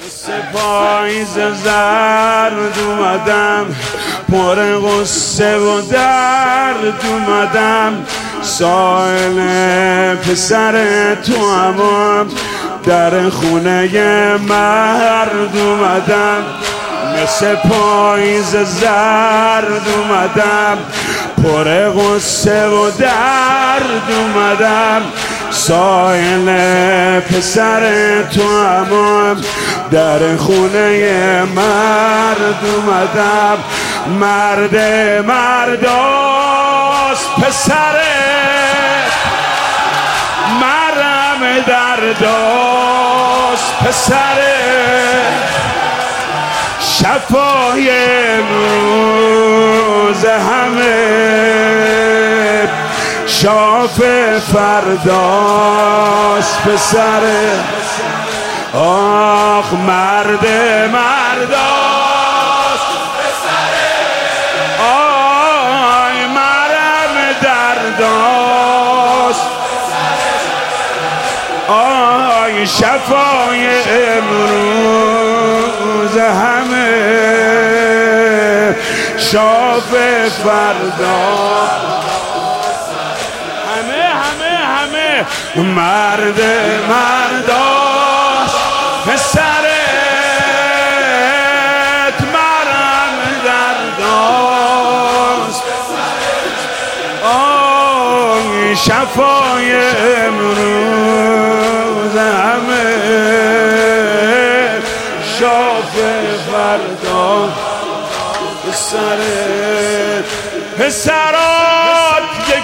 پاییز زرد اومدم، پر غصه و درد اومدم، سائل پسر تو هم در خونه مرد اومدم. مثل پاییز زرد اومدم، پر غصه و درد اومدم، سائل پسر تو هم در خونه مرد اومدم. مرد مرداست پسر مرم درداست پسر شفای امروز همه شاف فرداست پسر. آخ مرد مرداست پسر آی مرم درداست آی شفای امروز همه شاف فردا همه مرد مرداست پسرت مرم درداست آی شفای امروز همه شاف فردا پسرات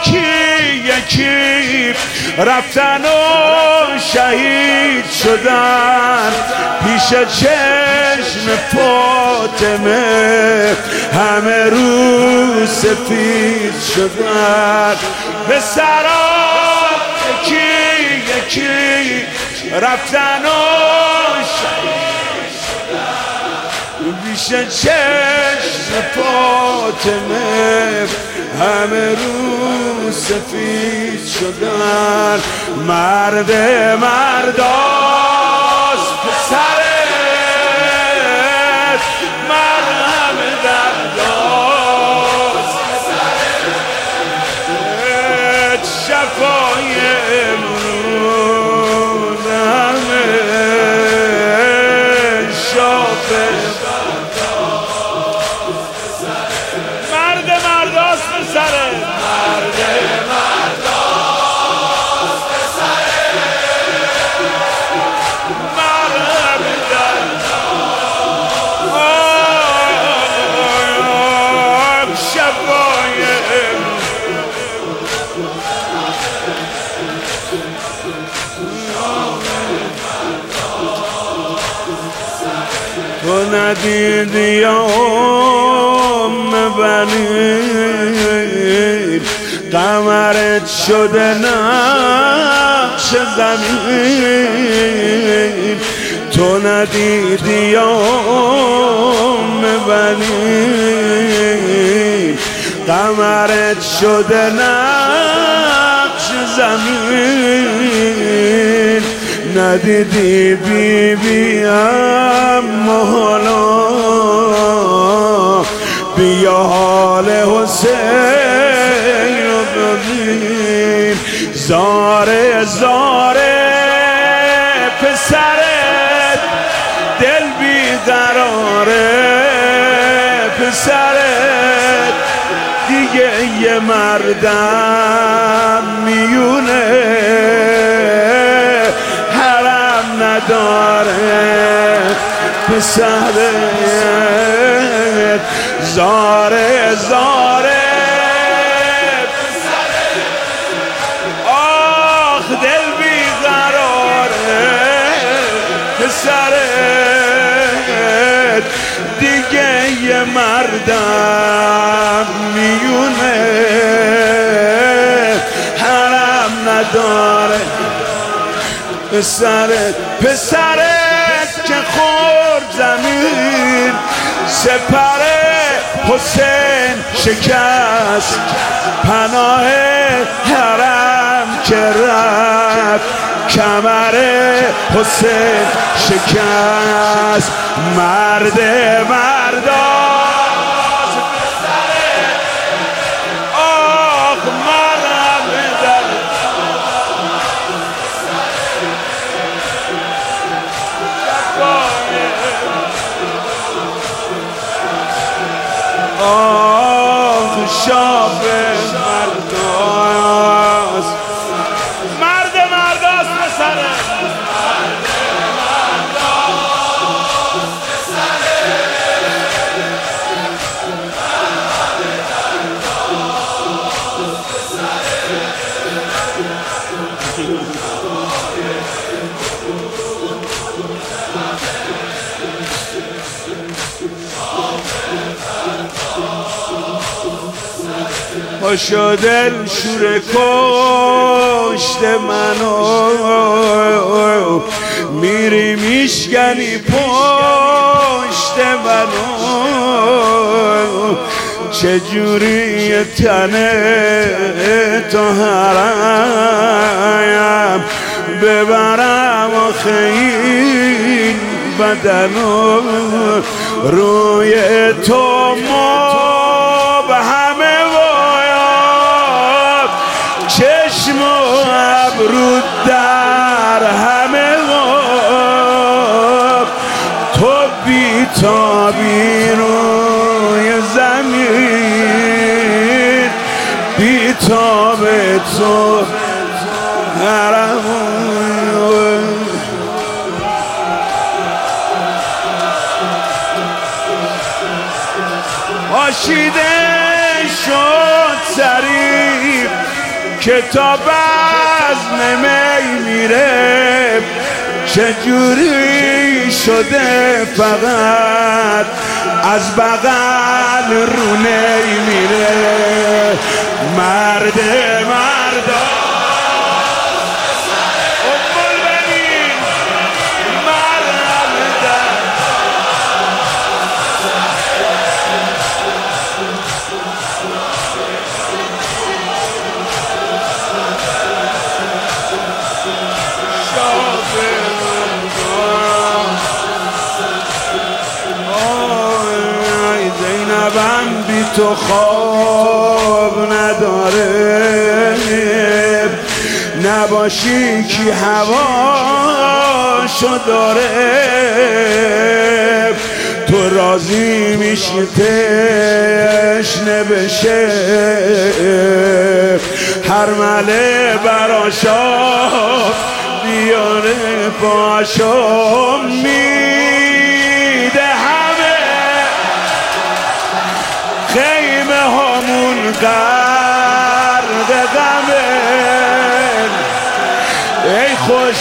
یکی رفتن و شهید شدن، پیش چشم فاطمه همه رو سفید شدن. پسرات یکی رفتن و شهید شدن، پیش چشم فاطمه همه رو سفید شدن. مرد مرداست پسرت مرهم درداست پسرت شفای امروز همه شاف مرد مرداست پسرت مرد مرداست پسرت مرهم درداست شفای تو ندیدی یا بنی قمرت شده نقش زمین. تو ندیدی یا بنی قمرت شده نقش زمین. ندیدی بی اما حالا بیا حال حسین رو ببین. زاره پسرت دل بیقراره پسرت دیگه یه مردم میونه حرم نداره پسرت. زاره آخ دل بیقراره پسرت دیگه یه مردم میونه حرم نداره پسرت که خورد زمین سپره حسین شکست پناه حرم که رفت کمر حسین شکست مرد مرداست آخ مرد در آخ شاب مرداست مرد مرداست پسره پاشو دل شور کشت منو میری میشکنی پشت منو چجوری تنه تو حرم ببرم آخه این بدنو روی تو مبهمه چشم و ابرو در همه تو بی‌تابی روی زمین بی‌تاب تو حرم آشیده شد سریع که تا بزم می میره چجوری شده فقط از بغل رو میره مرد مردا زینبم بی تو خواب نداره نباشی کی هواشو داره تو راضی میشی تشنه بشه هر مله براشا بیاره پاشو میده خیمه همون غرق غمه ای خوش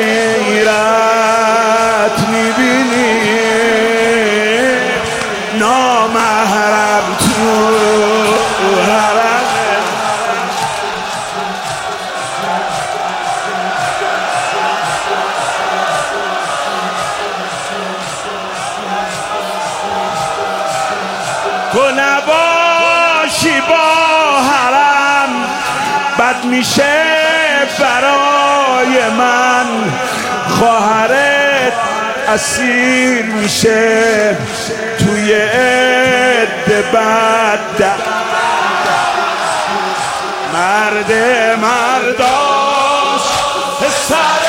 غیرت میبینی نامحرم تو حرمه تو نباشی با حرم بد میشه برای من خواهرت اسیر میشه توی عده بد مرد مرداست